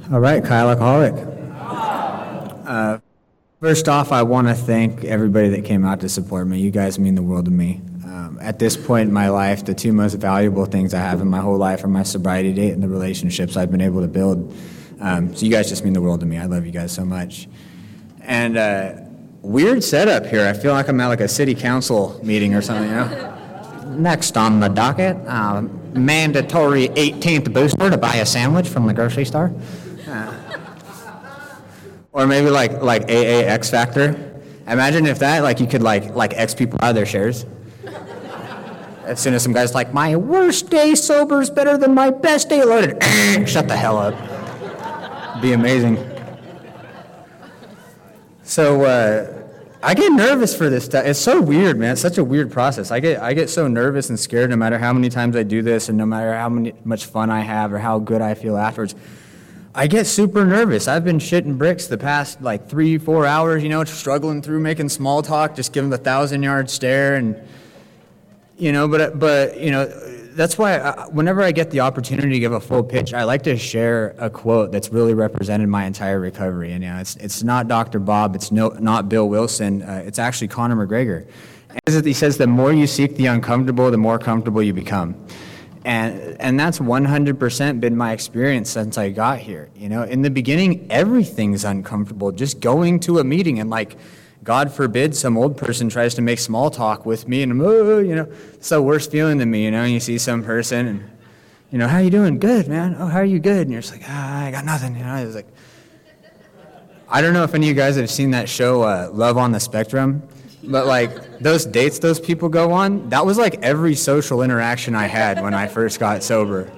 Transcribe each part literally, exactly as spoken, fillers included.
All right, Kyle Alcoholic. Uh, first off, I want to thank everybody that came out to support me. You guys mean the world to me. Um, at this point in my life, the two most valuable things I have in my whole life are my sobriety date and the relationships I've been able to build. Um, so you guys just mean the world to me. I love you guys so much. And uh, weird setup here. I feel like I'm at like a city council meeting or something, you know? Next on the docket, uh, mandatory eighteenth booster to buy a sandwich from the grocery store. Uh, or maybe like like A A X Factor. Imagine if that, like you could like like X people out of their shares. As soon as some guy's like, my worst day sober is better than my best day loaded. Shut the hell up. Be amazing. So uh, I get nervous for this stuff. It's so weird, man. It's such a weird process. I get I get so nervous and scared no matter how many times I do this and no matter how many, much fun I have or how good I feel afterwards. I get super nervous. I've been shitting bricks the past like three, four hours, you know, struggling through making small talk, just giving the thousand-yard stare and, you know, but, but you know, that's why I, whenever I get the opportunity to give a full pitch, I like to share a quote that's really represented my entire recovery. And you know, it's it's not Doctor Bob, it's no, not Bill Wilson, uh, it's actually Conor McGregor. And he says, the more you seek the uncomfortable, the more comfortable you become. And and that's one hundred percent been my experience since I got here. You know, in the beginning, everything's uncomfortable. Just going to a meeting and like, God forbid some old person tries to make small talk with me and, I'm, oh, you know, it's the worst feeling to me, you know, and you see some person and, you know, how you doing? Good, man. Oh, how are you? Good. And you're just like, ah, I got nothing, you know. It's like, I don't know if any of you guys have seen that show, uh, Love on the Spectrum, but like those dates those people go on, that was like every social interaction I had when I first got sober.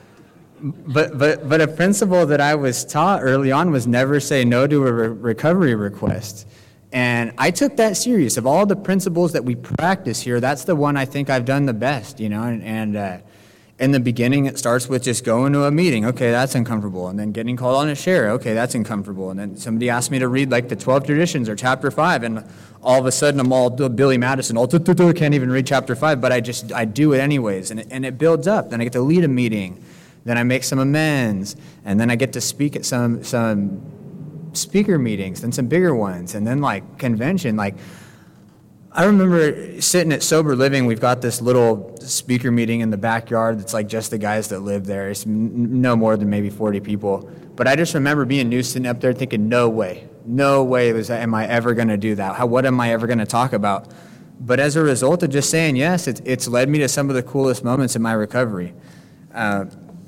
But but but a principle that I was taught early on was never say no to a re- recovery request. And I took that serious. Of all the principles that we practice here, that's the one I think I've done the best, you know. And, and uh, in the beginning, it starts with just going to a meeting. Okay, that's uncomfortable. And then getting called on a share. Okay, that's uncomfortable. And then somebody asked me to read like the twelve Traditions or chapter five. And all of a sudden, I'm all Billy Madison, all can't even read chapter five. But I just, I do it anyways. And it, and it builds up. Then I get to lead a meeting. Then I make some amends. And then I get to speak at some some... speaker meetings, then some bigger ones, and then like convention. Like I remember sitting at Sober Living, we've got this little speaker meeting in the backyard that's like just the guys that live there. It's n- no more than maybe forty people. But I just remember being new, sitting up there thinking, no way, no way was am I ever going to do that? How, what am I ever going to talk about? But as a result of just saying yes, it's, it's led me to some of the coolest moments in my recovery. Uh,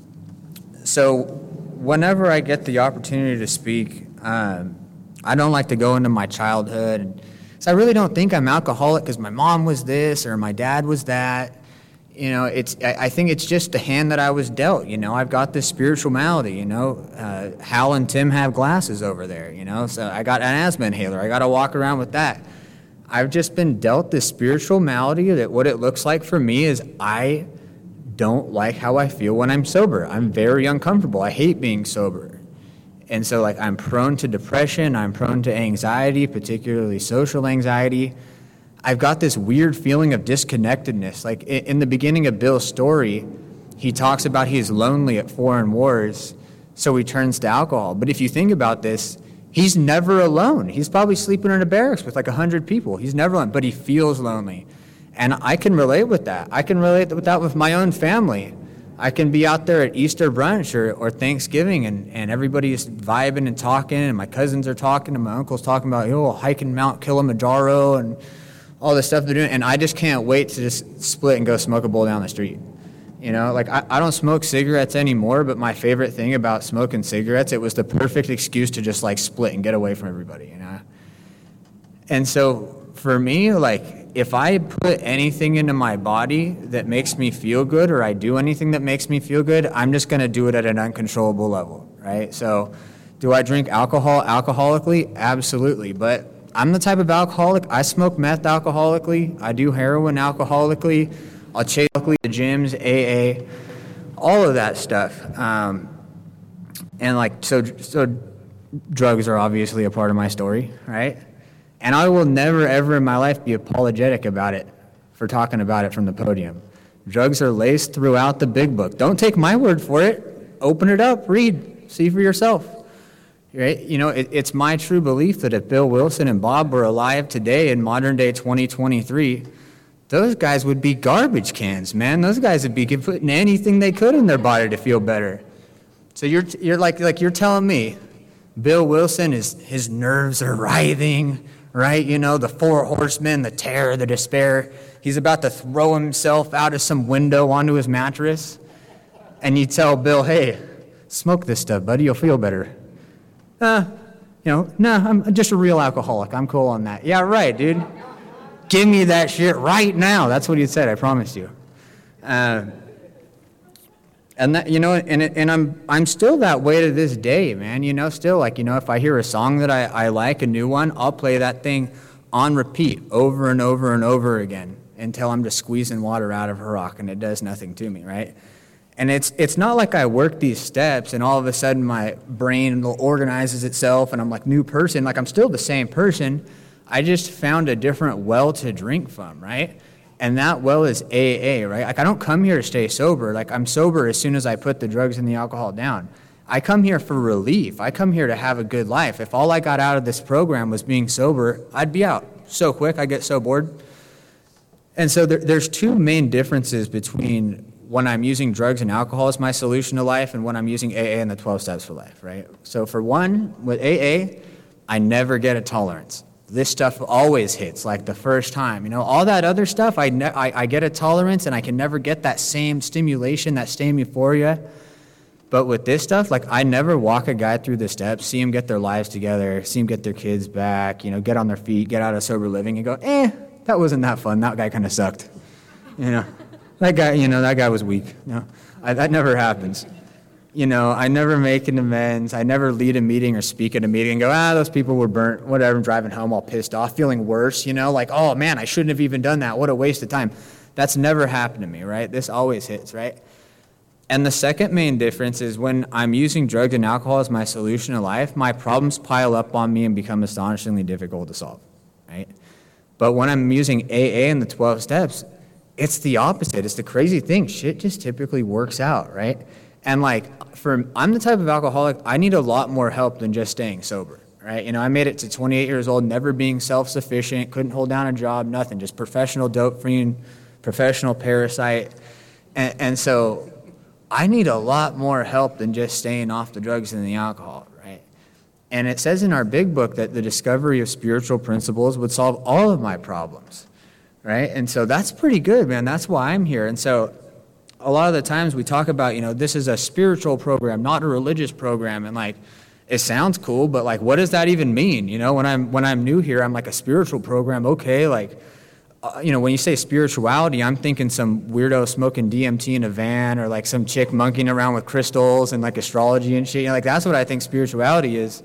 so whenever I get the opportunity to speak, Um, I don't like to go into my childhood. And, so I really don't think I'm alcoholic because my mom was this or my dad was that. You know, it's. I, I think it's just the hand that I was dealt. You know, I've got this spiritual malady. You know, uh, Hal and Tim have glasses over there. You know, so I got an asthma inhaler. I got to walk around with that. I've just been dealt this spiritual malady that what it looks like for me is I don't like how I feel when I'm sober. I'm very uncomfortable. I hate being sober. And so, like, I'm prone to depression, I'm prone to anxiety, particularly social anxiety. I've got this weird feeling of disconnectedness. Like, in the beginning of Bill's story, he talks about he's lonely at foreign wars, so he turns to alcohol. But if you think about this, he's never alone. He's probably sleeping in a barracks with, like, one hundred people. He's never alone, but he feels lonely. And I can relate with that. I can relate with that with my own family. I can be out there at Easter brunch or, or Thanksgiving and, and everybody's vibing and talking and my cousins are talking and my uncle's talking about, oh, hiking Mount Kilimanjaro and all this stuff they're doing. And I just can't wait to just split and go smoke a bowl down the street. You know, like I, I don't smoke cigarettes anymore, but my favorite thing about smoking cigarettes, it was the perfect excuse to just like split and get away from everybody, you know? And so for me, like, if I put anything into my body that makes me feel good or I do anything that makes me feel good, I'm just going to do it at an uncontrollable level, right? So do I drink alcohol alcoholically? Absolutely. But I'm the type of alcoholic, I smoke meth alcoholically, I do heroin alcoholically, I'll chase the gyms, A A, all of that stuff. Um, and like, so, so drugs are obviously a part of my story, right? And I will never, ever in my life be apologetic about it for talking about it from the podium. Drugs are laced throughout the big book. Don't take my word for it. Open it up, read. See for yourself. Right? You know, it, it's my true belief that if Bill Wilson and Bob were alive today in modern day twenty twenty-three, those guys would be garbage cans, man. Those guys would be putting anything they could in their body to feel better. So you're you're like like you're telling me, Bill Wilson is his nerves are writhing, right? You know, the four horsemen, the terror, the despair. He's about to throw himself out of some window onto his mattress, and you tell Bill, hey, smoke this stuff, buddy. You'll feel better. Uh, you know, no, I'm just a real alcoholic. I'm cool on that. Yeah, right, dude. Give me that shit right now. That's what he said, I promise you. Uh, and that, you know, and and I'm I'm still that way to this day, man. You know, still like, you know, if I hear a song that I, I like, a new one, I'll play that thing on repeat over and over and over again until I'm just squeezing water out of a rock and it does nothing to me, right? And it's it's not like I work these steps and all of a sudden my brain organizes itself and I'm like new person. Like I'm still the same person. I just found a different well to drink from, right? And that well is A A, right? Like I don't come here to stay sober. Like I'm sober as soon as I put the drugs and the alcohol down. I come here for relief. I come here to have a good life. If all I got out of this program was being sober, I'd be out so quick. I get so bored. And so there, there's two main differences between when I'm using drugs and alcohol as my solution to life and when I'm using A A and the twelve steps for life, right? So for one, with A A, I never get a tolerance. This stuff always hits like the first time. You know, all that other stuff, I, ne- I, I get a tolerance and I can never get that same stimulation, that same euphoria. But with this stuff, like I never walk a guy through the steps, see him get their lives together, see him get their kids back, you know, get on their feet, get out of sober living and go, eh, that wasn't that fun. That guy kind of sucked, you know. That guy, you know, that guy was weak. You know, I, that never happens. You know, I never make an amends. I never lead a meeting or speak at a meeting and go, ah, those people were burnt, whatever, I'm driving home all pissed off, feeling worse, you know, like, oh, man, I shouldn't have even done that. What a waste of time. That's never happened to me, right? This always hits, right? And the second main difference is when I'm using drugs and alcohol as my solution to life, my problems pile up on me and become astonishingly difficult to solve, right? But when I'm using A A and the twelve steps, it's the opposite. It's the crazy thing. Shit just typically works out, right? And like, for I'm the type of alcoholic, I need a lot more help than just staying sober, right? You know, I made it to twenty-eight years old, never being self-sufficient, couldn't hold down a job, nothing, just professional dope fiend, professional parasite. And, and so I need a lot more help than just staying off the drugs and the alcohol, right? And it says in our big book that the discovery of spiritual principles would solve all of my problems. Right? And so that's pretty good, man. That's why I'm here. And so a lot of the times we talk about, you know, this is a spiritual program, not a religious program. And like, it sounds cool, but like, what does that even mean? You know, when I'm, when I'm new here, I'm like a spiritual program. Okay. Like, uh, you know, when you say spirituality, I'm thinking some weirdo smoking D M T in a van or like some chick monkeying around with crystals and like astrology and shit. You know, like that's what I think spirituality is.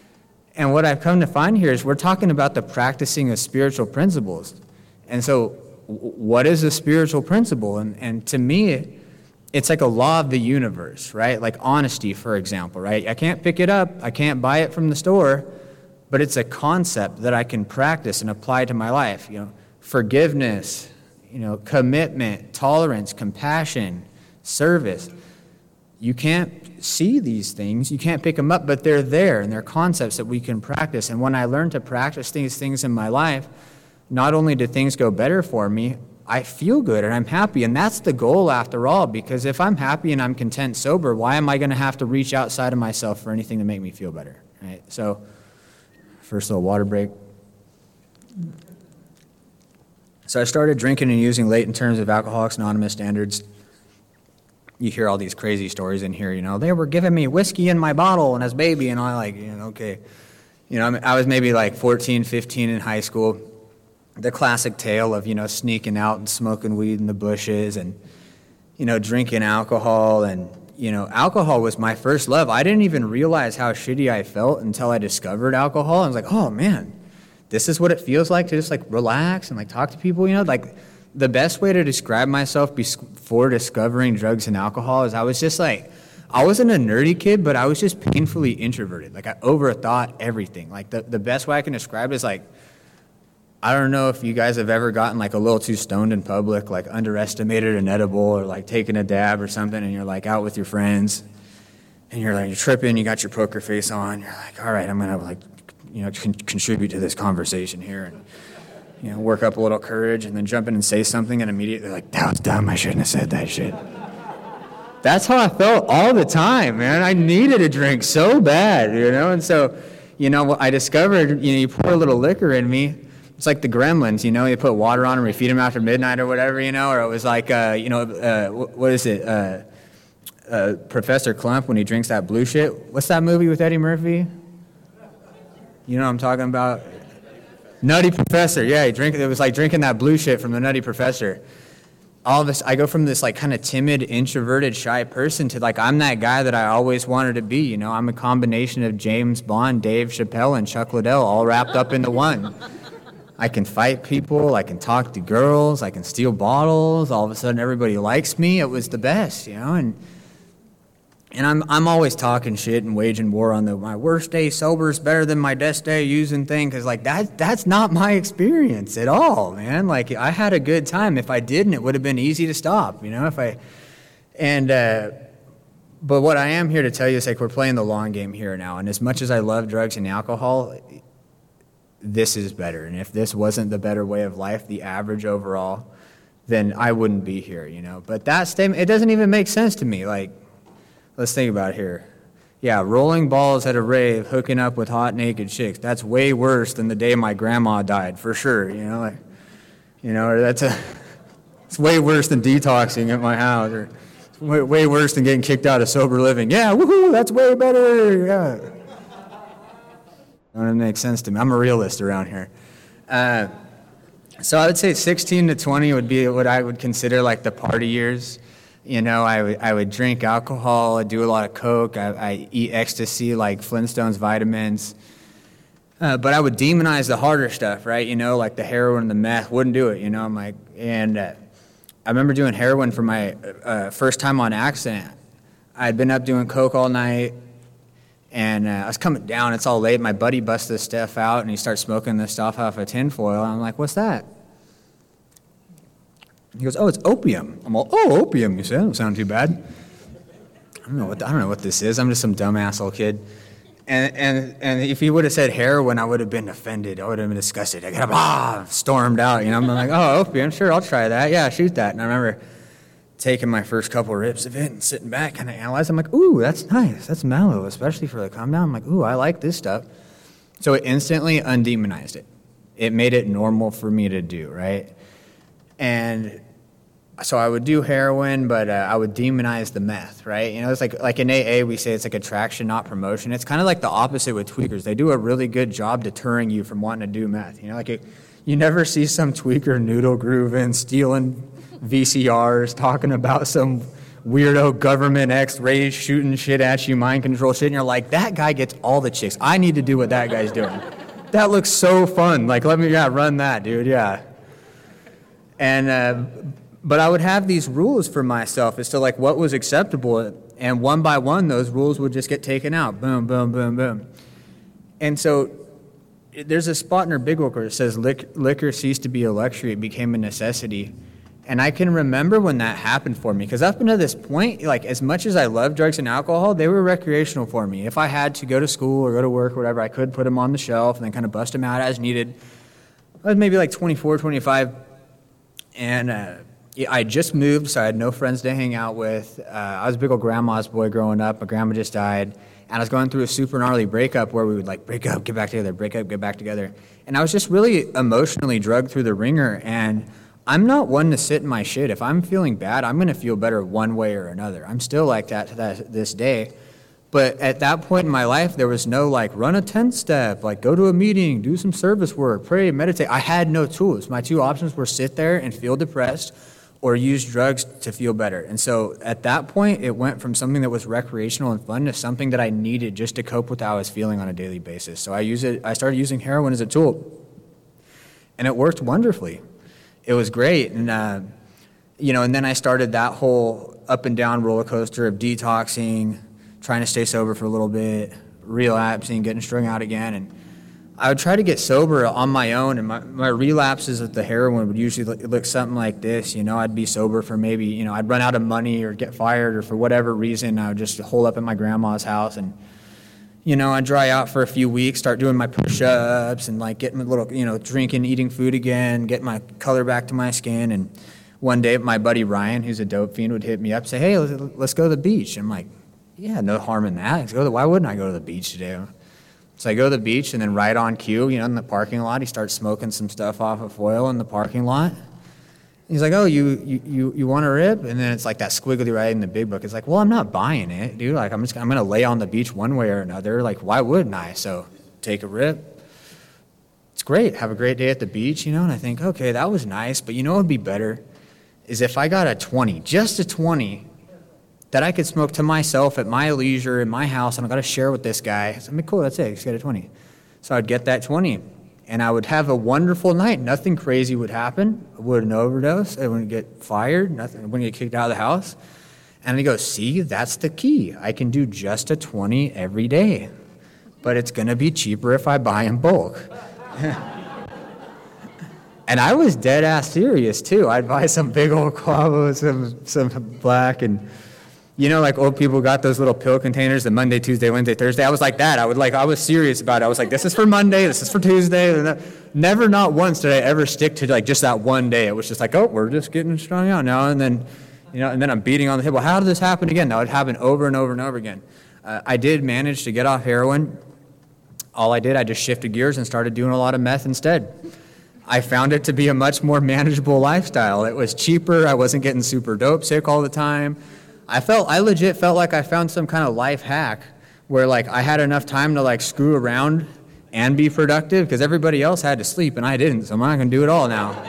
And what I've come to find here is we're talking about the practicing of spiritual principles. And so what is a spiritual principle? And and to me, it's like a law of the universe, right? Like honesty, for example, right? I can't pick it up. I can't buy it from the store, but it's a concept that I can practice and apply to my life. You know, forgiveness, you know, commitment, tolerance, compassion, service. You can't see these things. You can't pick them up, but they're there, and they're concepts that we can practice. And when I learn to practice these things in my life, not only do things go better for me, I feel good and I'm happy. And that's the goal after all, because if I'm happy and I'm content sober, why am I going to have to reach outside of myself for anything to make me feel better, right? So, first little water break. So I started drinking and using late in terms of Alcoholics Anonymous standards. You hear all these crazy stories in here, you know, they were giving me whiskey in my bottle and as baby, and I like, you know, okay. You know, I was maybe like fourteen, fifteen in high school. The classic tale of, you know, sneaking out and smoking weed in the bushes and, you know, drinking alcohol. And, you know, alcohol was my first love. I didn't even realize how shitty I felt until I discovered alcohol. I was like, oh, man, this is what it feels like to just, like, relax and, like, talk to people, you know? Like, the best way to describe myself before discovering drugs and alcohol is I was just, like, I wasn't a nerdy kid, but I was just painfully introverted. Like, I overthought everything. Like, the, the best way I can describe it is, like, I don't know if you guys have ever gotten like a little too stoned in public, like underestimated an edible or like taken a dab or something, and you're like out with your friends and you're like, you're tripping, you got your poker face on, you're like, all right, I'm going to like, you know, con- contribute to this conversation here and, you know, work up a little courage and then jump in and say something and immediately like, that was dumb, I shouldn't have said that shit. That's how I felt all the time, man. I needed a drink so bad, you know, and so, you know, I discovered, you know, you pour a little liquor in me, it's like the Gremlins, you know, you put water on them, we feed them after midnight or whatever, you know, or it was like, uh, you know, uh, what is it, uh, uh, Professor Klump when he drinks that blue shit. What's that movie with Eddie Murphy? You know what I'm talking about? Nutty Professor, yeah, he drink, it was like drinking that blue shit from the Nutty Professor. All of this, I go from this like kind of timid, introverted, shy person to like I'm that guy that I always wanted to be. You know, I'm a combination of James Bond, Dave Chappelle, and Chuck Liddell all wrapped up into one. I can fight people, I can talk to girls, I can steal bottles. All of a sudden, everybody likes me. It was the best, you know. And and I'm I'm always talking shit and waging war on the my worst day sober is better than my best day using thing, because like that that's not my experience at all, man. Like I had a good time. If I didn't, it would have been easy to stop, you know. If I and uh, but what I am here to tell you is like we're playing the long game here now. And as much as I love drugs and alcohol, this is better. And if this wasn't the better way of life, the average overall, then I wouldn't be here, you know. But that statement, it doesn't even make sense to me. Like. Let's think about it here. Yeah, rolling balls at a rave, hooking up with hot naked chicks. That's way worse than the day my grandma died, for sure. You know, like, you know, or that's a. It's way worse than detoxing at my house, or it's way, way worse than getting kicked out of sober living. Yeah, woohoo, that's way better. Yeah. That makes sense to me. I'm a realist around here. Uh, so I would say sixteen to twenty would be what I would consider like the party years. You know, I would I would drink alcohol, I'd do a lot of coke, I, I eat ecstasy like Flintstones vitamins, uh, but I would demonize the harder stuff, right? You know, like the heroin and the meth, wouldn't do it. You know, I'm like, and uh, I remember doing heroin for my uh, first time on accident. I'd been up doing coke all night, and uh, I was coming down. It's all late. My buddy busts this stuff out, and he starts smoking this stuff off a tinfoil. I'm like, what's that? He goes, oh, it's opium. I'm all, oh, opium, you say? That don't sound too bad. I don't know what I don't know what this is. I'm just some dumb asshole kid. And and and if he would have said heroin, I would have been offended. I would have been disgusted. I got up, ah, stormed out. You know, I'm like, oh, opium, sure, I'll try that. Yeah, shoot that. And I remember taking my first couple rips of it and sitting back and I analyzed. I'm like, ooh, that's nice. That's mellow, especially for the calm down. I'm like, ooh, I like this stuff. So it instantly undemonized it. It made it normal for me to do, right? And so I would do heroin, but uh, I would demonize the meth, right? You know, it's like like in A A, we say it's like attraction, not promotion. It's kind of like the opposite with tweakers. They do a really good job deterring you from wanting to do meth. You know, like it, you never see some tweaker noodle grooving, stealing V C Rs, talking about some weirdo government X-rays shooting shit at you, mind control shit, and you're like, that guy gets all the chicks. I need to do what that guy's doing. That looks so fun. Like, let me, yeah, run that, dude, yeah. And, uh, but I would have these rules for myself as to like what was acceptable, and one by one those rules would just get taken out. Boom, boom, boom, boom. And so there's a spot in our big book where it says Lic- liquor ceased to be a luxury, it became a necessity. And I can remember when that happened for me, because up until this point, like as much as I loved drugs and alcohol, they were recreational for me. If I had to go to school or go to work or whatever, I could put them on the shelf and then kind of bust them out as needed. I was maybe like twenty-four, twenty-five, and uh, I just moved, so I had no friends to hang out with. Uh, I was a big old grandma's boy growing up. My grandma just died, and I was going through a super gnarly breakup where we would like break up, get back together, break up, get back together. And I was just really emotionally drugged through the ringer, and I'm not one to sit in my shit. If I'm feeling bad, I'm going to feel better one way or another. I'm still like that to that, this day. But at that point in my life, there was no like run a ten step, like go to a meeting, do some service work, pray, meditate. I had no tools. My two options were sit there and feel depressed or use drugs to feel better. And so at that point, it went from something that was recreational and fun to something that I needed just to cope with how I was feeling on a daily basis. So I use it. I started using heroin as a tool, and it worked wonderfully. It was great. And, uh, you know, and then I started that whole up and down roller coaster of detoxing, trying to stay sober for a little bit, relapsing, getting strung out again. And I would try to get sober on my own, and my, my relapses with the heroin would usually look, look something like this. You know, I'd be sober for maybe, you know, I'd run out of money or get fired, or for whatever reason, I would just hole up at my grandma's house, and, you know, I'd dry out for a few weeks, start doing my push-ups and, like, getting a little, you know, drinking, eating food again, get my color back to my skin. And one day, my buddy Ryan, who's a dope fiend, would hit me up and say, hey, let's, let's go to the beach. I'm like, yeah, no harm in that. Let's go to, why wouldn't I go to the beach today? So I go to the beach, and then right on cue, you know, in the parking lot, he starts smoking some stuff off of foil in the parking lot. He's like, oh, you you you, you want a rip? And then it's like that squiggly right in the big book. It's like, well, I'm not buying it, dude. Like, I'm just I'm gonna lay on the beach one way or another. Like, why wouldn't I? So take a rip. It's great. Have a great day at the beach, you know. And I think, okay, that was nice, but you know what would be better is if I got a twenty, just a twenty, that I could smoke to myself at my leisure in my house, and I got to share with this guy. So, I mean, cool, that's it. Just get a twenty. So I'd get that twenty, and I would have a wonderful night. Nothing crazy would happen. I wouldn't overdose. I wouldn't get fired. Nothing. I wouldn't get kicked out of the house. And he goes, see, that's the key. I can do just a twenty every day, but it's going to be cheaper if I buy in bulk. And I was dead ass serious too. I'd buy some big old Quavo, some some black, and you know, like old people got those little pill containers, the Monday, Tuesday, Wednesday, Thursday. I was like that. I would like I was serious about it. I was like, this is for Monday, this is for Tuesday. Never, not once did I ever stick to like just that one day. It was just like, oh, we're just getting strung out now, and then, you know, and then I'm beating on the hip. Well, how did this happen again? That would happen over and over and over again. Uh, I did manage to get off heroin. All I did, I just shifted gears and started doing a lot of meth instead. I found it to be a much more manageable lifestyle. It was cheaper. I wasn't getting super dope sick all the time. I felt, I legit felt like I found some kind of life hack where like I had enough time to like screw around and be productive because everybody else had to sleep and I didn't, so I'm not gonna do it all now.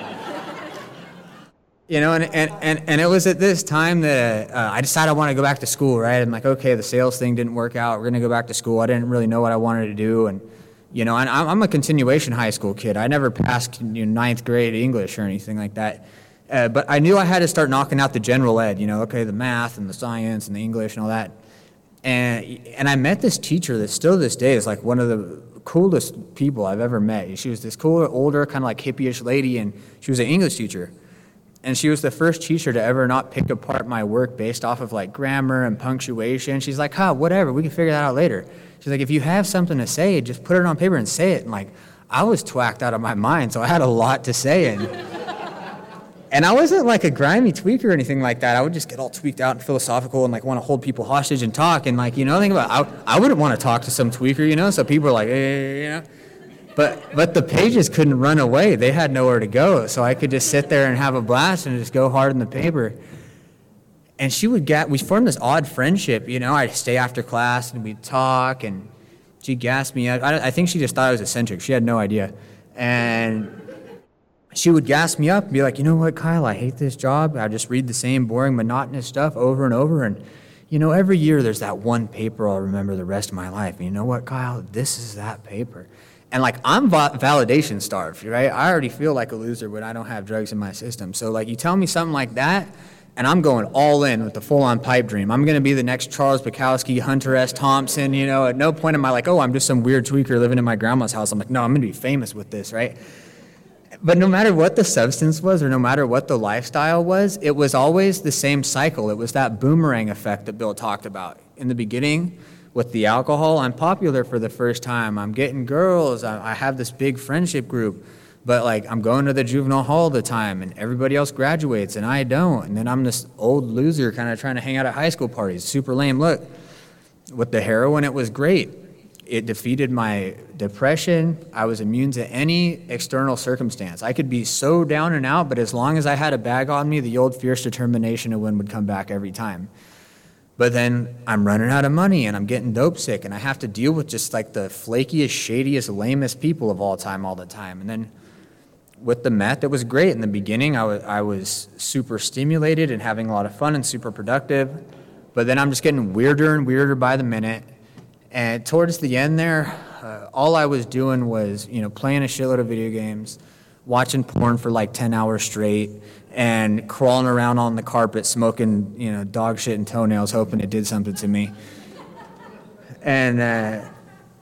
You know, and, and, and, and it was at this time that uh, I decided I wanted to go back to school, right? I'm like, okay, the sales thing didn't work out. We're gonna go back to school. I didn't really know what I wanted to do, and you know, and I'm a continuation high school kid. I never passed you know, ninth grade English or anything like that. Uh, but I knew I had to start knocking out the general ed, you know, okay, the math and the science and the English and all that. And and I met this teacher that still to this day is like one of the coolest people I've ever met. She was this cool, older, kind of like hippie-ish lady, and she was an English teacher. And she was the first teacher to ever not pick apart my work based off of like grammar and punctuation. She's like, huh, whatever, we can figure that out later. She's like, if you have something to say, just put it on paper and say it. And like, I was twacked out of my mind, so I had a lot to say. And and I wasn't like a grimy tweaker or anything like that. I would just get all tweaked out and philosophical and like want to hold people hostage and talk. And like, you know, think about it, I, I wouldn't want to talk to some tweaker, you know. So people are like, hey, you know. But but the pages couldn't run away. They had nowhere to go. So I could just sit there and have a blast and just go hard in the paper. And she would get, we formed this odd friendship, you know. I'd stay after class and we'd talk, and she'd gas me up. I, I think she just thought I was eccentric. She had no idea. And she would gas me up and be like, you know what, Kyle, I hate this job. I just read the same boring, monotonous stuff over and over. And, you know, every year there's that one paper I'll remember the rest of my life. And you know what, Kyle, this is that paper. And, like, I'm va- validation starved, right? I already feel like a loser when I don't have drugs in my system. So, like, you tell me something like that, and I'm going all in with the full-on pipe dream. I'm going to be the next Charles Bukowski, Hunter S. Thompson, you know. At no point am I like, oh, I'm just some weird tweaker living in my grandma's house. I'm like, no, I'm going to be famous with this, right? But no matter what the substance was or no matter what the lifestyle was, it was always the same cycle. It was that boomerang effect that Bill talked about. In the beginning, with the alcohol, I'm popular for the first time. I'm getting girls. I, I have this big friendship group. But, like, I'm going to the juvenile hall all the time, and everybody else graduates, and I don't. And then I'm this old loser kind of trying to hang out at high school parties. Super lame. Look, with the heroin, it was great. It defeated my depression. I was immune to any external circumstance. I could be so down and out, but as long as I had a bag on me, the old fierce determination to win would come back every time. But then I'm running out of money, and I'm getting dope sick, and I have to deal with just like the flakiest, shadiest, lamest people of all time all the time. And then with the meth, it was great. In the beginning, I was, I was super stimulated and having a lot of fun and super productive. But then I'm just getting weirder and weirder by the minute. And towards the end there, uh, all I was doing was, you know, playing a shitload of video games, watching porn for like ten hours straight, and crawling around on the carpet smoking, you know, dog shit and toenails, hoping it did something to me. And, uh,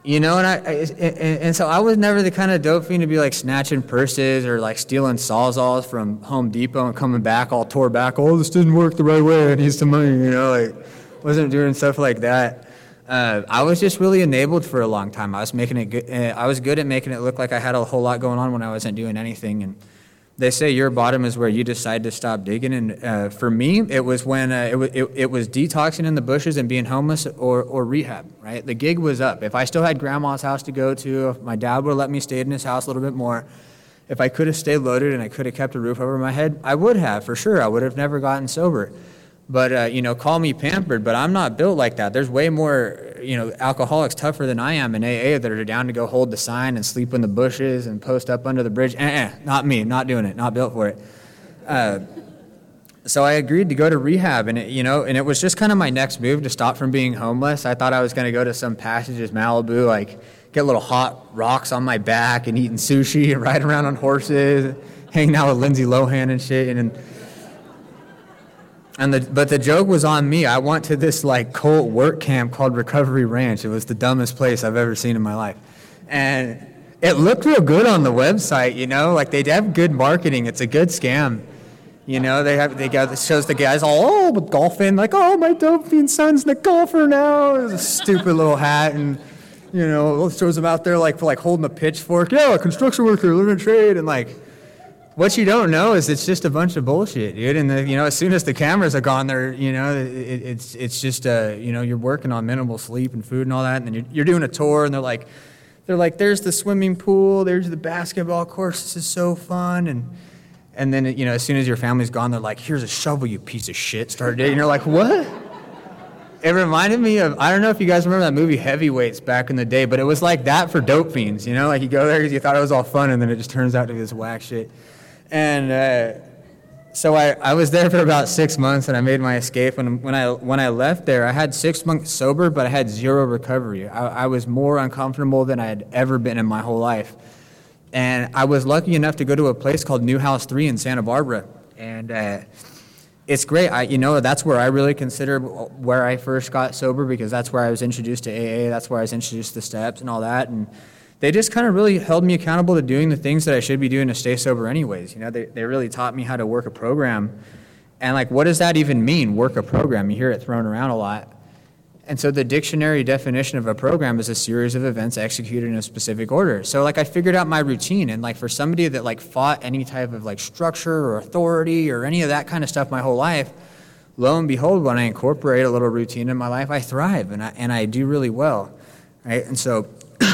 You know, and I, I and, and so I was never the kind of dope fiend to be like snatching purses or like stealing Sawzalls from Home Depot and coming back all tore back. Oh, this didn't work the right way. I need some money. You know, like wasn't doing stuff like that. Uh, I was just really enabled for a long time. I was making it good. Uh, I was good at making it look like I had a whole lot going on when I wasn't doing anything. And they say your bottom is where you decide to stop digging. And uh, for me, it was when uh, it, w- it, it was detoxing in the bushes and being homeless or, or rehab, right? The gig was up. If I still had grandma's house to go to, if my dad would have let me stay in his house a little bit more, if I could have stayed loaded and I could have kept a roof over my head, I would have, for sure. I would have never gotten sober. But, uh, you know, call me pampered, but I'm not built like that. There's way more, you know, alcoholics tougher than I am in A A that are down to go hold the sign and sleep in the bushes and post up under the bridge. Eh-eh, not me, not doing it, not built for it. Uh, so I agreed to go to rehab, and, it, you know, and it was just kind of my next move to stop from being homeless. I thought I was going to go to some Passages Malibu, like get little hot rocks on my back and eating sushi and riding around on horses, hanging out with Lindsay Lohan and shit, and, and And the, but the joke was on me. I went to this like cult work camp called Recovery Ranch. It was the dumbest place I've ever seen in my life. And it looked real good on the website, you know, like they have good marketing. It's a good scam. You know, they have, they got, it shows the guys all, oh, with golfing, like, oh, my dope fiend son's the golfer now. It's a stupid little hat. And, you know, shows them out there like, for like holding a pitchfork. Yeah, a construction worker, living trade. And like, what you don't know is it's just a bunch of bullshit, dude. And, the, you know, as soon as the cameras are gone there, you know, it, it's it's just, uh, you know, you're working on minimal sleep and food and all that. And then you're, you're doing a tour, and they're like, they're like, there's the swimming pool, there's the basketball course, this is so fun. And and then, you know, as soon as your family's gone, they're like, here's a shovel, you piece of shit. Start dating. And you're like, what? It reminded me of, I don't know if you guys remember that movie Heavyweights back in the day, but it was like that for dope fiends, you know? Like you go there because you thought it was all fun, and then it just turns out to be this whack shit. And uh, so I, I was there for about six months, and I made my escape. And when I when I left there, I had six months sober, but I had zero recovery. I, I was more uncomfortable than I had ever been in my whole life. And I was lucky enough to go to a place called New House three in Santa Barbara. And uh, it's great. I, you know, that's where I really consider where I first got sober, because that's where I was introduced to A A. That's where I was introduced to steps and all that. And they just kind of really held me accountable to doing the things that I should be doing to stay sober anyways. You know, they, they really taught me how to work a program. And, like, what does that even mean, work a program? You hear it thrown around a lot. And so the dictionary definition of a program is a series of events executed in a specific order. So, like, I figured out my routine. And, like, for somebody that, like, fought any type of, like, structure or authority or any of that kind of stuff my whole life, lo and behold, when I incorporate a little routine in my life, I thrive, and I, and I do really well, right? And so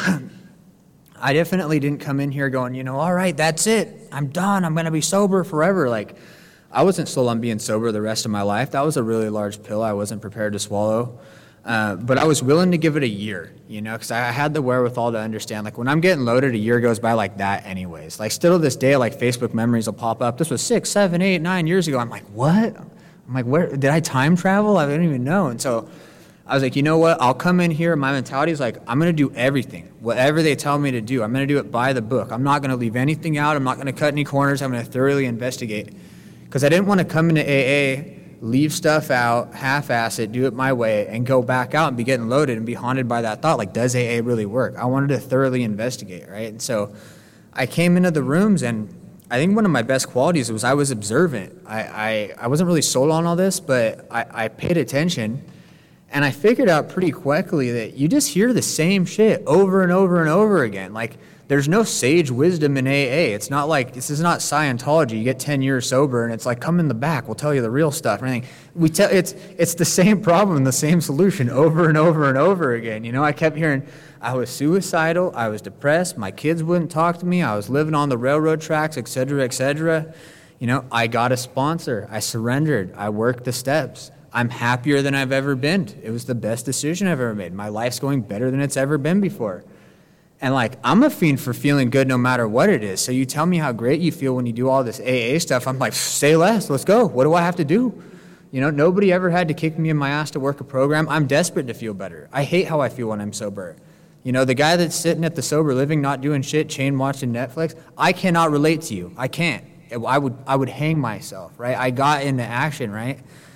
I definitely didn't come in here going, you know, all right, that's it. I'm done. I'm going to be sober forever. Like, I wasn't sold on being sober the rest of my life. That was a really large pill I wasn't prepared to swallow. Uh, but I was willing to give it a year, you know, because I had the wherewithal to understand, like, when I'm getting loaded, a year goes by like that anyways. Like, still to this day, like, Facebook memories will pop up. This was six, seven, eight, nine years ago. I'm like, what? I'm like, where? Did I time travel? I didn't even know. And so I was like, you know what? I'll come in here. My mentality is like, I'm going to do everything, whatever they tell me to do. I'm going to do it by the book. I'm not going to leave anything out. I'm not going to cut any corners. I'm going to thoroughly investigate, because I didn't want to come into A A, leave stuff out, half-ass it, do it my way, and go back out and be getting loaded and be haunted by that thought, like, does A A really work? I wanted to thoroughly investigate, right? And so I came into the rooms, and I think one of my best qualities was I was observant. I, I, I wasn't really sold on all this, but I, I paid attention, and I figured out pretty quickly that you just hear the same shit over and over and over again. Like, there's no sage wisdom in A A. It's not like, this is not Scientology. You get ten years sober and it's like, come in the back, we'll tell you the real stuff. Or anything. We tell it's it's the same problem, the same solution over and over and over again. You know, I kept hearing, I was suicidal, I was depressed, my kids wouldn't talk to me, I was living on the railroad tracks, et cetera, et cetera. You know, I got a sponsor, I surrendered, I worked the steps. I'm happier than I've ever been. It was the best decision I've ever made. My life's going better than it's ever been before. And, like, I'm a fiend for feeling good no matter what it is. So you tell me how great you feel when you do all this A A stuff. I'm like, say less, let's go. What do I have to do? You know, nobody ever had to kick me in my ass to work a program. I'm desperate to feel better. I hate how I feel when I'm sober. You know, the guy that's sitting at the sober living, not doing shit, chain watching Netflix, I cannot relate to you. I can't. I would I would hang myself, right? I got into action, right?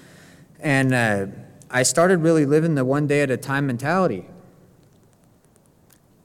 And uh, I started really living the one day at a time mentality.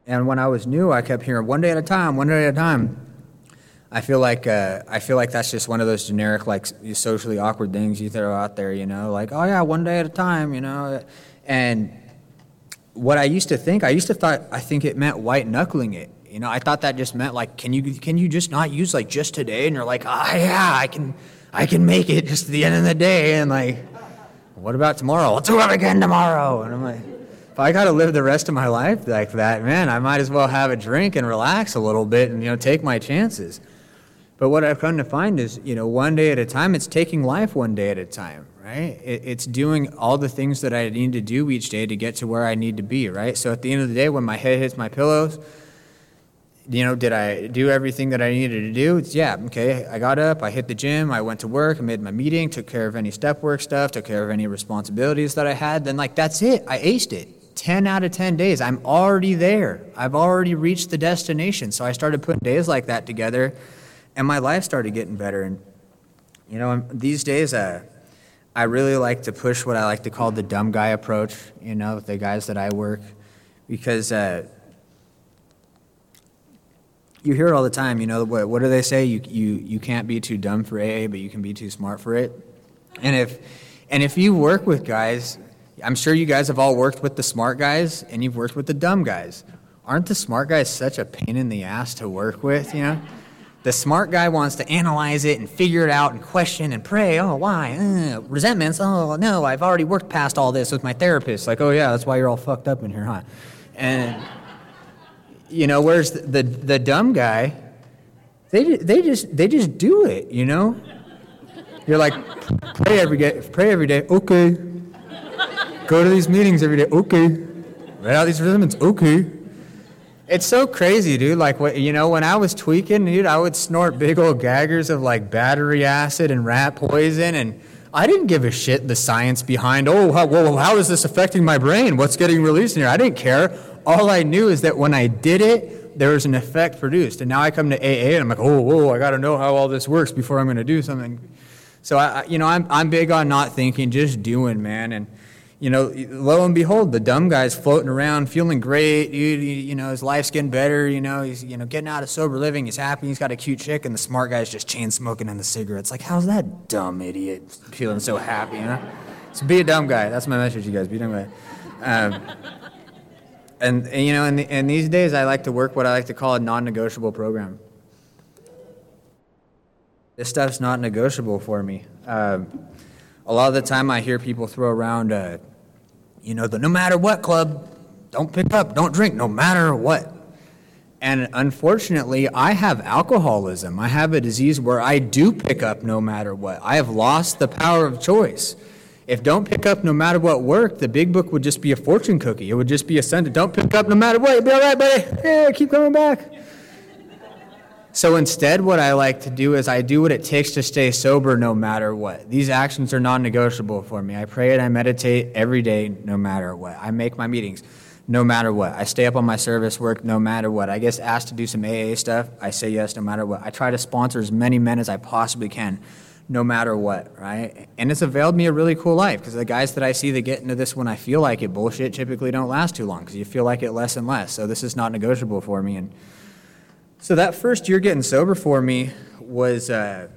And when I was new, I kept hearing one day at a time, one day at a time. I feel like uh, I feel like that's just one of those generic, like, socially awkward things you throw out there, you know, like, oh yeah, one day at a time, you know. And what I used to think, I used to thought, I think it meant white knuckling it. You know, I thought that just meant like, can you can you just not use like just today? And you're like, ah, oh, yeah, I can I can make it just at the end of the day. And like, what about tomorrow? I'll do it again tomorrow. And I'm like, if I got to live the rest of my life like that, man, I might as well have a drink and relax a little bit and, you know, take my chances. But what I've come to find is, you know, one day at a time, it's taking life one day at a time, right? It, it's doing all the things that I need to do each day to get to where I need to be, right? So at the end of the day, when my head hits my pillows, you know, did I do everything that I needed to do? It's, yeah, okay, I got up, I hit the gym, I went to work, I made my meeting, took care of any step work stuff, took care of any responsibilities that I had, then, like, that's it. I aced it. ten out of ten days. I'm already there. I've already reached the destination. So I started putting days like that together, and my life started getting better. And, you know, these days, uh, I really like to push what I like to call the dumb guy approach, you know, with the guys that I work, because uh, you hear it all the time, you know, what, what do they say? You, you, you can't be too dumb for A A, but you can be too smart for it. And if, and if you work with guys, I'm sure you guys have all worked with the smart guys, and you've worked with the dumb guys. Aren't the smart guys such a pain in the ass to work with, you know? The smart guy wants to analyze it and figure it out and question and pray. Oh, why? Uh, resentments. Oh, no, I've already worked past all this with my therapist. Like, oh, yeah, that's why you're all fucked up in here, huh? And, you know, whereas the, the, the dumb guy, they, they, just, they just do it, you know? You're like, pray every day. Pray every day. Okay. Go to these meetings every day. Okay. Write out these resentments. Okay. It's so crazy, dude. Like, what, you know, when I was tweaking, dude, I would snort big old gaggers of, like, battery acid and rat poison, and I didn't give a shit the science behind, oh, how, whoa, how is this affecting my brain? What's getting released in here? I didn't care. All I knew is that when I did it, there was an effect produced. And now I come to A A, and I'm like, oh, whoa, I got to know how all this works before I'm going to do something. So, I, you know, I'm I'm big on not thinking, just doing, man. And, you know, lo and behold, the dumb guy's floating around, feeling great. You, you know, his life's getting better. You know, he's you know getting out of sober living. He's happy. He's got a cute chick, and the smart guy's just chain smoking on the cigarettes. Like, how's that dumb idiot feeling so happy? You know, so be a dumb guy. That's my message, you guys. Be a dumb guy. Um, and, and you know, in, the, in these days, I like to work what I like to call a non-negotiable program. This stuff's not negotiable for me. Um, A lot of the time I hear people throw around, uh, you know, the no matter what club, don't pick up, don't drink, no matter what. And unfortunately, I have alcoholism. I have a disease where I do pick up no matter what. I have lost the power of choice. If don't pick up no matter what worked, the big book would just be a fortune cookie. It would just be a sentence, don't pick up no matter what, you'll be all right, buddy. Yeah, keep coming back. So instead, what I like to do is I do what it takes to stay sober no matter what. These actions are non-negotiable for me. I pray and I meditate every day no matter what. I make my meetings no matter what. I stay up on my service work no matter what. I get asked to do some A A stuff. I say yes no matter what. I try to sponsor as many men as I possibly can no matter what, right? And it's availed me a really cool life because the guys that I see that get into this when I feel like it bullshit typically don't last too long because you feel like it less and less. So this is not negotiable for me. And so that first year getting sober for me was, uh,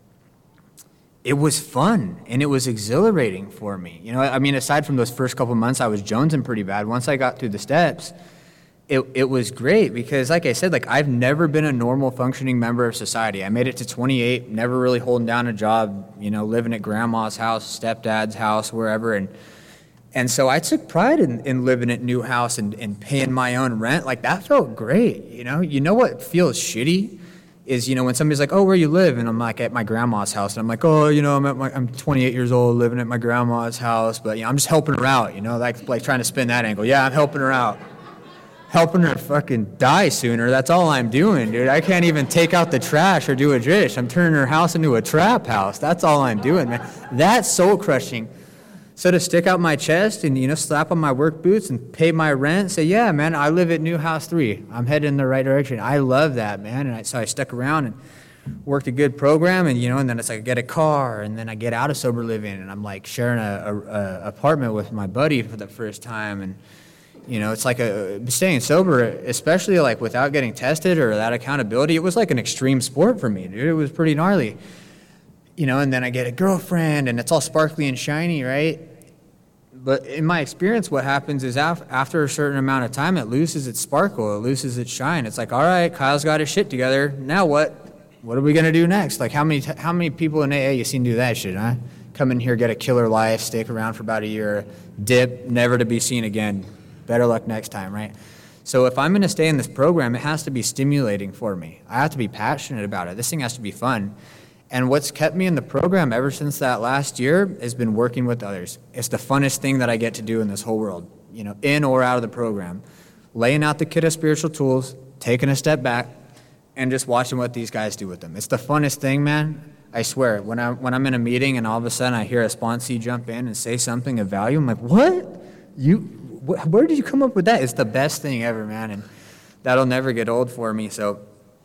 it was fun and it was exhilarating for me. You know, I mean, aside from those first couple months, I was jonesing pretty bad. Once I got through the steps, it it was great because, like I said, like I've never been a normal functioning member of society. I made it to twenty-eight, never really holding down a job, you know, living at grandma's house, stepdad's house, wherever, and And so I took pride in, in living at new house and, and paying my own rent. Like, that felt great, you know? You know what feels shitty is, you know, when somebody's like, oh, where you live? And I'm like, at my grandma's house. And I'm like, oh, you know, I'm at my, I'm twenty-eight years old living at my grandma's house. But, you know, I'm just helping her out, you know, like, like trying to spin that angle. Yeah, I'm helping her out. Helping her fucking die sooner. That's all I'm doing, dude. I can't even take out the trash or do a dish. I'm turning her house into a trap house. That's all I'm doing, man. That's soul crushing. So to stick out my chest and, you know, slap on my work boots and pay my rent, say, yeah, man, I live at New House three. I'm heading in the right direction. I love that, man. And I, so I stuck around and worked a good program, and, you know, and then it's like I get a car, and then I get out of sober living, and I'm like sharing a, a, a apartment with my buddy for the first time. And, You know, it's like a staying sober, especially like without getting tested or that accountability. It was like an extreme sport for me, dude. It was pretty gnarly. You know, and then I get a girlfriend and it's all sparkly and shiny, right? But in my experience, what happens is af- after a certain amount of time, it loses its sparkle, it loses its shine. It's like, all right, Kyle's got his shit together. Now what? What are we gonna do next? Like, how many t- how many people in A A you seen do that shit, huh? Come in here, get a killer life, stick around for about a year, dip, never to be seen again. Better luck next time, right? So if I'm gonna stay in this program, it has to be stimulating for me. I have to be passionate about it. This thing has to be fun. And what's kept me in the program ever since that last year has been working with others. It's the funnest thing that I get to do in this whole world, you know, in or out of the program. Laying out the kit of spiritual tools, taking a step back, and just watching what these guys do with them. It's the funnest thing, man. I swear. When, I, when I'm in a meeting and all of a sudden I hear a sponsee jump in and say something of value, I'm like, what? You, wh- where did you come up with that? It's the best thing ever, man, and that'll never get old for me. So,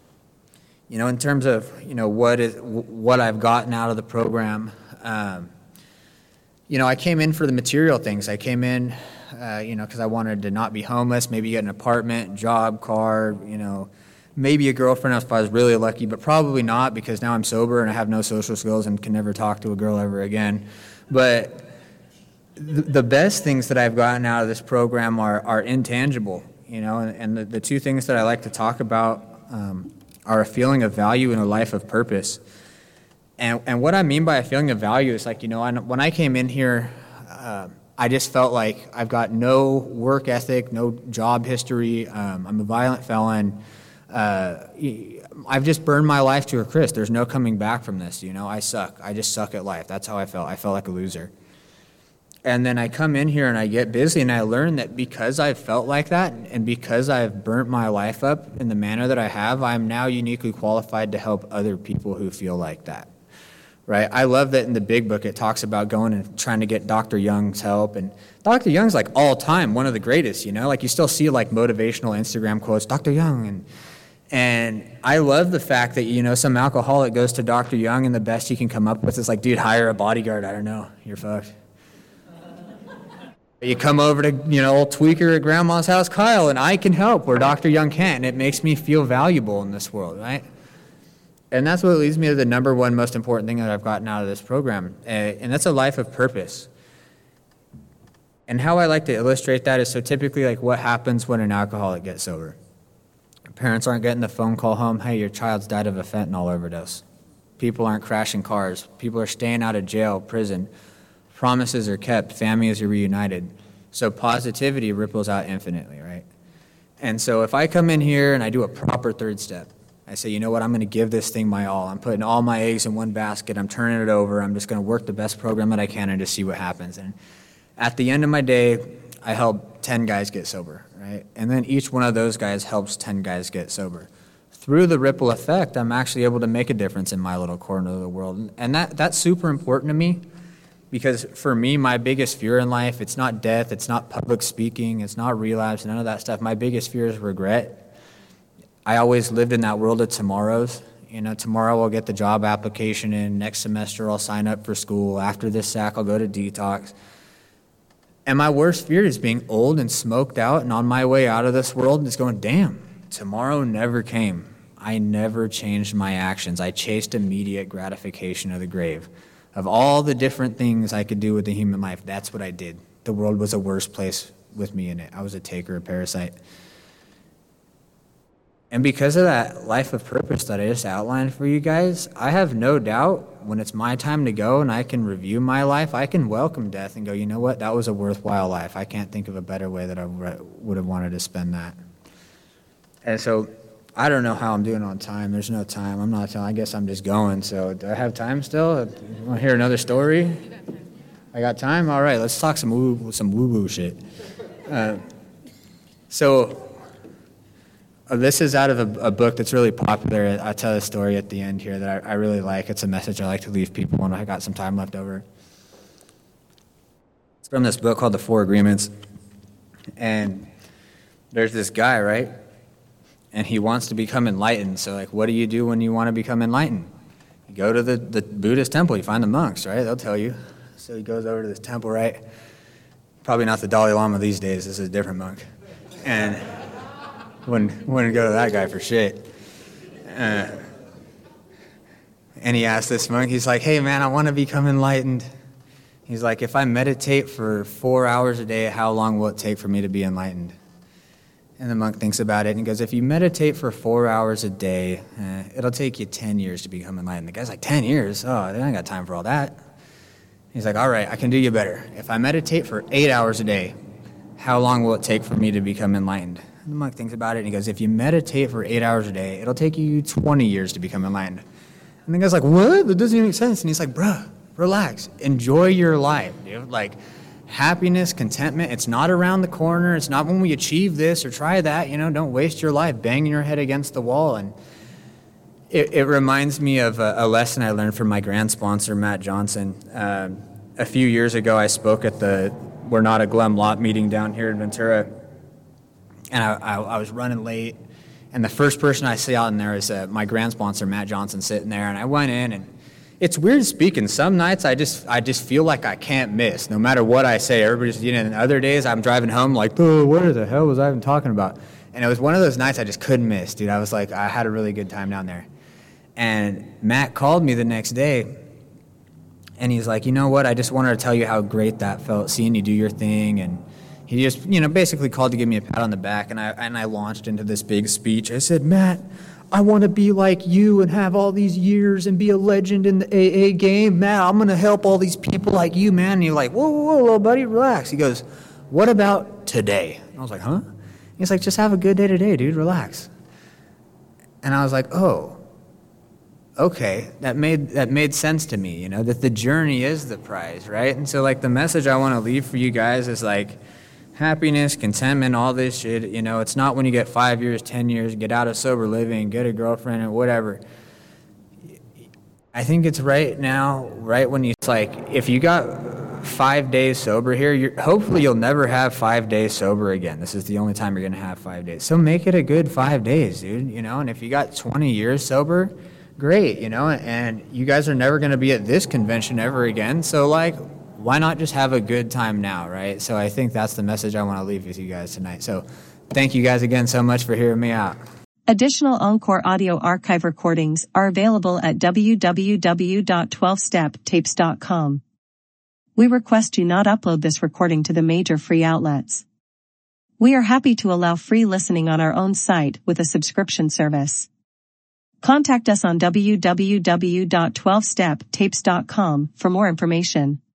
you know, in terms of, you know, what is what I've gotten out of the program, um, you know, I came in for the material things. I came in, uh, you know, because I wanted to not be homeless, maybe get an apartment, job, car, you know, maybe a girlfriend if I was really lucky, but probably not because now I'm sober and I have no social skills and can never talk to a girl ever again. But th- the best things that I've gotten out of this program are, are intangible, you know, and, and the, the two things that I like to talk about um, are a feeling of value and a life of purpose. And and what I mean by a feeling of value is like, you know, I, when I came in here, uh, I just felt like I've got no work ethic, no job history. Um, I'm a violent felon. Uh, I've just burned my life to a crisp. There's no coming back from this, you know. I suck. I just suck at life. That's how I felt. I felt like a loser. And then I come in here and I get busy and I learn that because I've felt like that and because I've burnt my life up in the manner that I have, I'm now uniquely qualified to help other people who feel like that, right? I love that in the big book it talks about going and trying to get Doctor Young's help. And Doctor Young's like all time one of the greatest, you know? Like you still see like motivational Instagram quotes, Doctor Young. And and I love the fact that, you know, some alcoholic goes to Doctor Young and the best he can come up with is like, dude, hire a bodyguard. I don't know. You're fucked. You come over to, you know, old tweaker at grandma's house, Kyle, and I can help where Doctor Young can't, and it makes me feel valuable in this world, right? And that's what leads me to the number one most important thing that I've gotten out of this program, and that's a life of purpose. And how I like to illustrate that is so typically like what happens when an alcoholic gets sober. Parents aren't getting the phone call home, hey, your child's died of a fentanyl overdose. People aren't crashing cars. People are staying out of jail, prison. Promises are kept, families are reunited. So positivity ripples out infinitely, right? And so if I come in here and I do a proper third step, I say, you know what, I'm going to give this thing my all. I'm putting all my eggs in one basket. I'm turning it over. I'm just going to work the best program that I can and just see what happens. And at the end of my day, I help ten guys get sober, right? And then each one of those guys helps ten guys get sober. Through the ripple effect, I'm actually able to make a difference in my little corner of the world. And that that's super important to me. Because for me, my biggest fear in life, it's not death, it's not public speaking, it's not relapse, none of that stuff. My biggest fear is regret. I always lived in that world of tomorrows. You know, tomorrow I'll get the job application in, next semester I'll sign up for school, after this sack I'll go to detox. And my worst fear is being old and smoked out and on my way out of this world is going, damn, tomorrow never came. I never changed my actions. I chased immediate gratification of the grave. Of all the different things I could do with the human life, that's what I did. The world was a worse place with me in it. I was a taker, a parasite. And because of that life of purpose that I just outlined for you guys, I have no doubt when it's my time to go and I can review my life, I can welcome death and go, you know what, that was a worthwhile life. I can't think of a better way that I would have wanted to spend that. And so I don't know how I'm doing on time. There's no time. I'm not telling. I guess I'm just going. So do I have time still? You want to hear another story? I got time? All right, let's talk some woo, some woo-woo shit. Uh, so uh, this is out of a, a book that's really popular. I tell a story at the end here that I, I really like. It's a message I like to leave people when I got some time left over. It's from this book called The Four Agreements. And there's this guy, right? And he wants to become enlightened. So, like, what do you do when you want to become enlightened? You go to the, the Buddhist temple. You find the monks, right? They'll tell you. So he goes over to this temple, right? Probably not the Dalai Lama these days. This is a different monk. And wouldn't, wouldn't go to that guy for shit. Uh, and he asked this monk, he's like, hey, man, I want to become enlightened. He's like, if I meditate for four hours a day, how long will it take for me to be enlightened? And the monk thinks about it and he goes, if you meditate for four hours a day, eh, it'll take you ten years to become enlightened. The guy's like, ten years? Oh, I ain't got time for all that. He's like, all right, I can do you better. If I meditate for eight hours a day, how long will it take for me to become enlightened? And the monk thinks about it and he goes, if you meditate for eight hours a day, it'll take you twenty years to become enlightened. And the guy's like, what? That doesn't even make sense. And he's like, bruh, relax. Enjoy your life, dude. Like, happiness, contentment, it's not around the corner. It's not when we achieve this or try that. You know, don't waste your life banging your head against the wall. And it, it reminds me of a, a lesson I learned from my grand sponsor, Matt Johnson. Um, a few years ago, I spoke at the We're Not a Glum Lot meeting down here in Ventura. And I, I, I was running late. And the first person I saw in there is uh, my grand sponsor, Matt Johnson, sitting there. And I went in, and it's weird speaking. Some nights I just I just feel like I can't miss, no matter what I say. Everybody's, you know, and other days I'm driving home like, oh, what the hell was I even talking about? And it was one of those nights I just couldn't miss, dude. I was like, I had a really good time down there. And Matt called me the next day, and he's like, you know what? I just wanted to tell you how great that felt, seeing you do your thing. And he just, you know, basically called to give me a pat on the back, and I and I launched into this big speech. I said, Matt, I want to be like you and have all these years and be a legend in the A A game. Matt, I'm going to help all these people like you, man. And you're like, whoa, whoa, whoa, little buddy, relax. He goes, what about today? And I was like, huh? He's like, just have a good day today, dude, relax. And I was like, oh, okay, that made that made sense to me, you know, that the journey is the prize, right? And so, like, the message I want to leave for you guys is, like, happiness, contentment, all this shit, you know, it's not when you get five years, ten years, get out of sober living, get a girlfriend or whatever. I think it's right now, right when you, it's like, if you got five days sober here, you're, hopefully you'll never have five days sober again. This is the only time you're going to have five days. So make it a good five days, dude, you know, and if you got twenty years sober, great, you know, and you guys are never going to be at this convention ever again. So, like, why not just have a good time now, right? So I think that's the message I want to leave with you guys tonight. So thank you guys again so much for hearing me out. Additional Encore audio archive recordings are available at w w w dot twelve step tapes dot com. We request you not upload this recording to the major free outlets. We are happy to allow free listening on our own site with a subscription service. Contact us on w w w dot twelve step tapes dot com for more information.